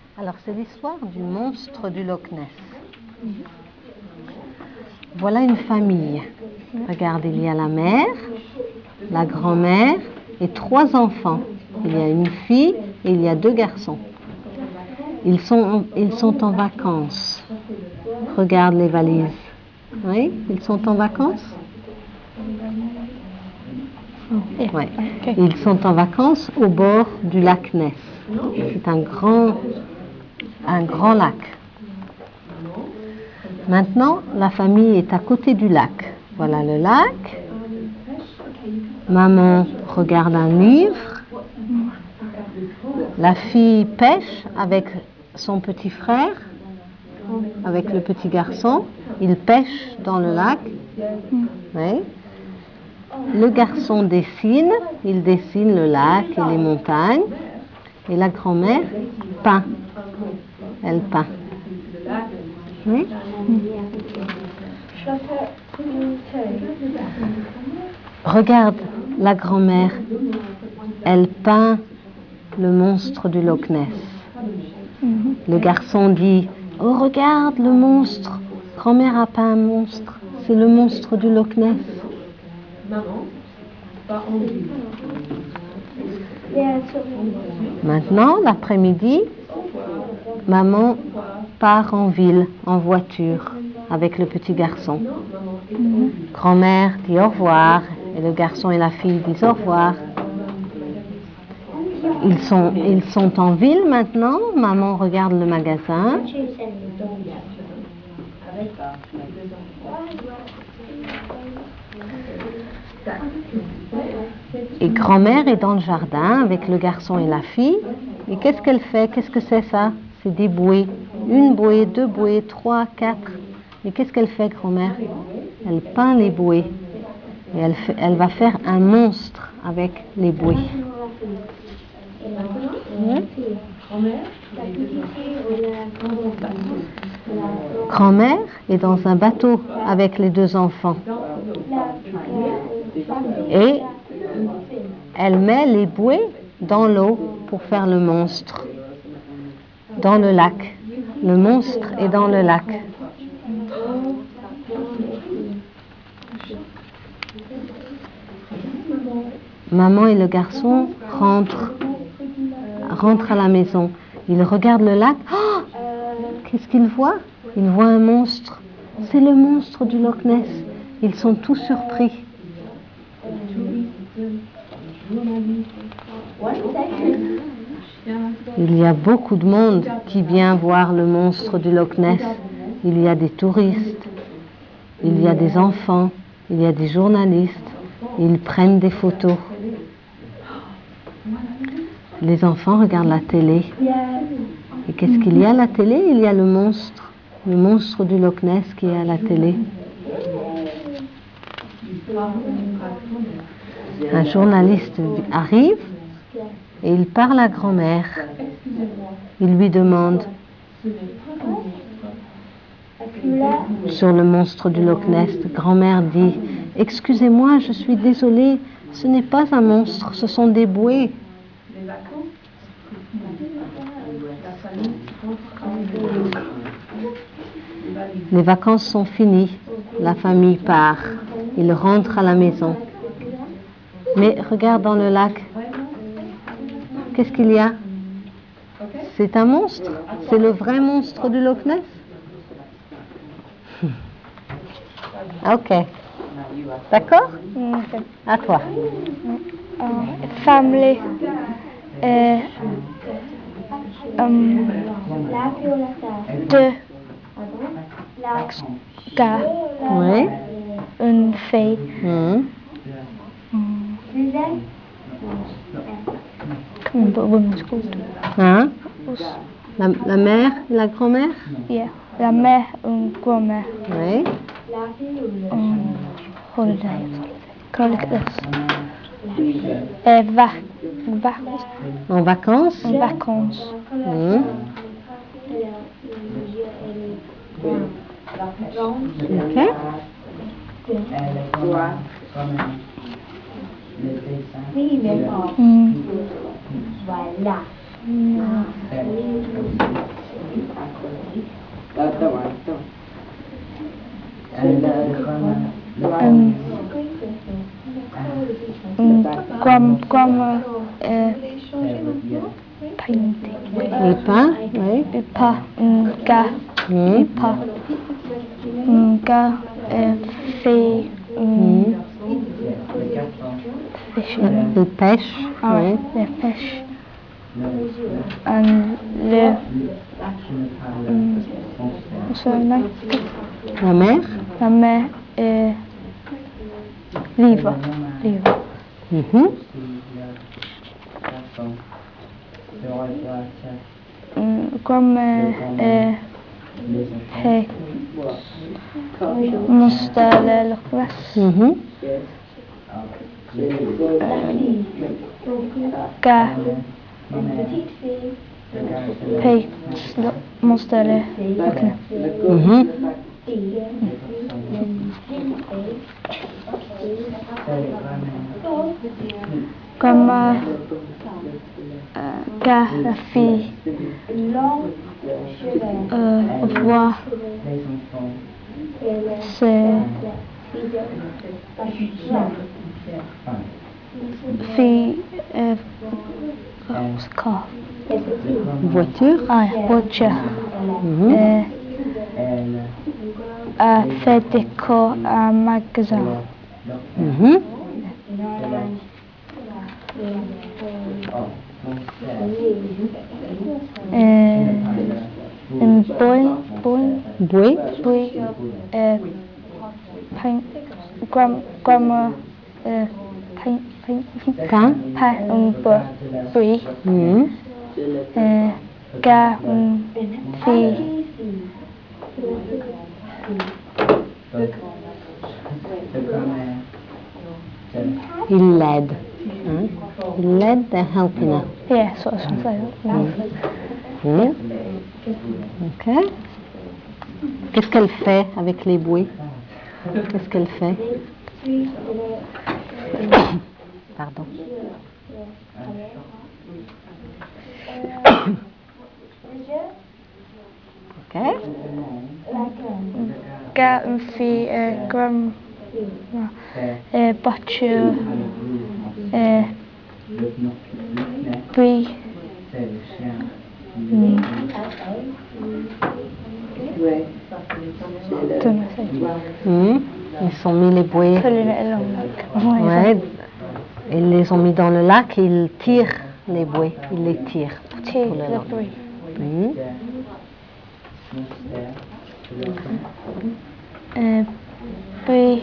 Alors, c'est l'histoire du monstre du Loch Ness. Voilà une famille. Regarde, il y a la mère, la grand-mère et 3 enfants. Il y a une fille et il y a 2 garçons. Ils sont en vacances. Regarde les valises. Oui, ils sont en vacances? Ouais. Ils sont en vacances au bord du lac Ness. C'est un grand lac. Maintenant, la famille est à côté du lac. Voilà le lac. Maman regarde un livre. La fille pêche avec son petit frère, avec le petit garçon. Ils pêchent dans le lac. Oui. Le garçon dessine. Il dessine le lac et les montagnes. Et la grand-mère peint. Elle peint. Oui. Regarde la grand-mère. Elle peint le monstre du Loch Ness. Le garçon dit « Oh, regarde le monstre. Grand-mère a peint un monstre. C'est le monstre du Loch Ness. » Maintenant, l'après-midi, maman part en ville, en voiture, avec le petit garçon. Grand-mère dit au revoir, et le garçon et la fille disent au revoir. Ils sont en ville maintenant, maman regarde le magasin. Et grand-mère est dans le jardin avec le garçon et la fille. Et qu'est-ce qu'elle fait? Qu'est-ce que c'est ça? C'est des bouées. 1 bouée, 2 bouées, 3, 4. Et qu'est-ce qu'elle fait, grand-mère? Elle peint les bouées. Et elle va faire un monstre avec les bouées. Grand-mère est dans un bateau avec les 2 enfants. Et elle met les bouées dans l'eau pour faire le monstre. Dans le lac. Le monstre est dans le lac. Maman et le garçon rentrent à la maison. Ils regardent le lac. Oh, qu'est-ce qu'ils voient? Ils voient un monstre. C'est le monstre du Loch Ness. Ils sont tous surpris. Il y a beaucoup de monde qui vient voir le monstre du Loch Ness. Il y a des touristes, il y a des enfants, il y a des journalistes. Ils prennent des photos. Les enfants regardent la télé. Et qu'est-ce qu'il y a à la télé? Il y a le monstre du Loch Ness qui est à la télé. Un journaliste arrive et il parle à grand-mère. Il lui demande sur le monstre du Loch Ness. Grand-mère dit « Excusez-moi, je suis désolée, ce n'est pas un monstre, ce sont des bouées. » Les vacances sont finies, la famille part, ils rentrent à la maison. Mais regarde dans le lac, qu'est-ce qu'il y a? C'est un monstre, c'est le vrai monstre du Loch Ness. Ok, d'accord? Okay. À toi. Family. Deux gars, Oui. une fille. Hein? La mère et la grand-mère? Yeah. La mère, une grand-mère. Oui. Holiday. Call it this. En vacances? En vacances. Ok. Grammar painting. Il peint, oui. Pas gars. Pas gars fait fishing. Il pêche, oui. Le pêche. What's her name? La mère. La mère livre. Mhm. Grammar måste lyckas. Mhm. Måste lyckas. Mhm. Grammar la fille voir c'est fille car Voiture. voiture Mhm. fait décor à magasin. Mhm. Bouée. Grammar Pain. brie Mhm. gars fille Il l'aide. Hein? Il l'aide, they're helping her. yeah, so I was going to say Mhm. Ok. Qu'est-ce qu'elle fait avec les bouées? Qu'est-ce qu'elle fait? Pardon. Ok. gars fille grammar voiture brie Ils ont mis les bouées. Ouais. Ils les ont mis dans le lac et ils tirent les bouées. Ils les tirent. Pour le lac. Mhm. Brie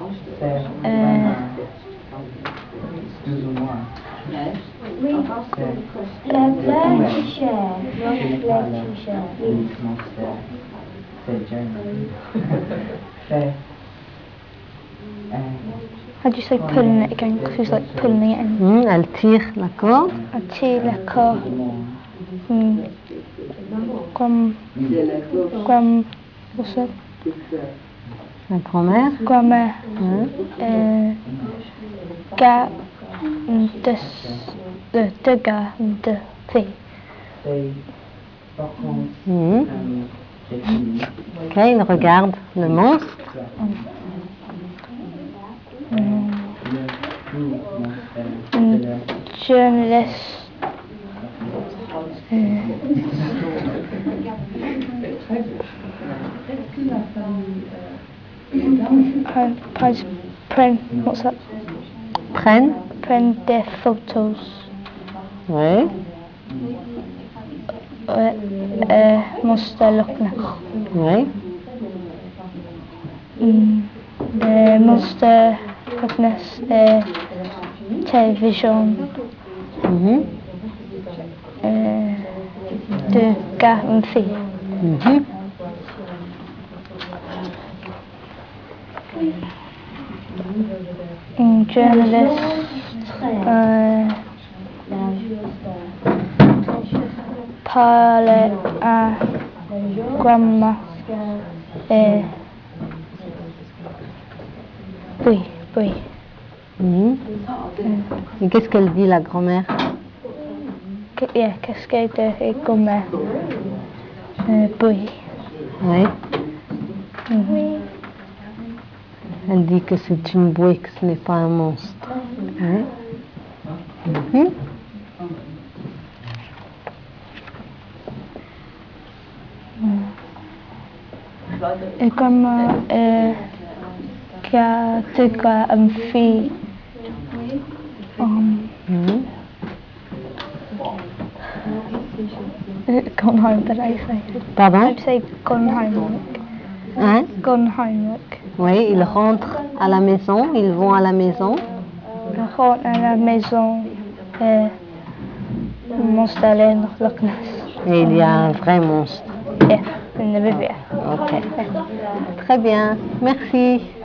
How do you say pulling it again? Because it's like pulling it in. Elle tire la corde. Elle tire la corde. Comme what's that? La grand-mère. Grammar gars deux gars deux filles. Mhm. Ok, il regarde le monstre. Journalist what's that? Prennent des photos. Oui. Måste lyssna. Oui. Måste lyssna television. Mhm. Du gars fille. Mhm. Journalist parle à grammar oui. Mhm. Et qu'est-ce qu'elle dit, la grand-mère? cascade et comme bruit. Oui. Oui. Elle dit que c'est une bouée, que ce n'est pas un monstre. Oui. Mhm. Et comme qu'il y a une fille. Gunheim, did I say? Pardon? I'd say Gunheimlich. Hein? Gunheimlich. Oui, ils rentrent à la maison, ils vont à la maison. Je rentre à la maison et m'installer dans Loch Ness. Et il y a un vrai monstre. Ja, in de BB. Ok. Très bien. Merci.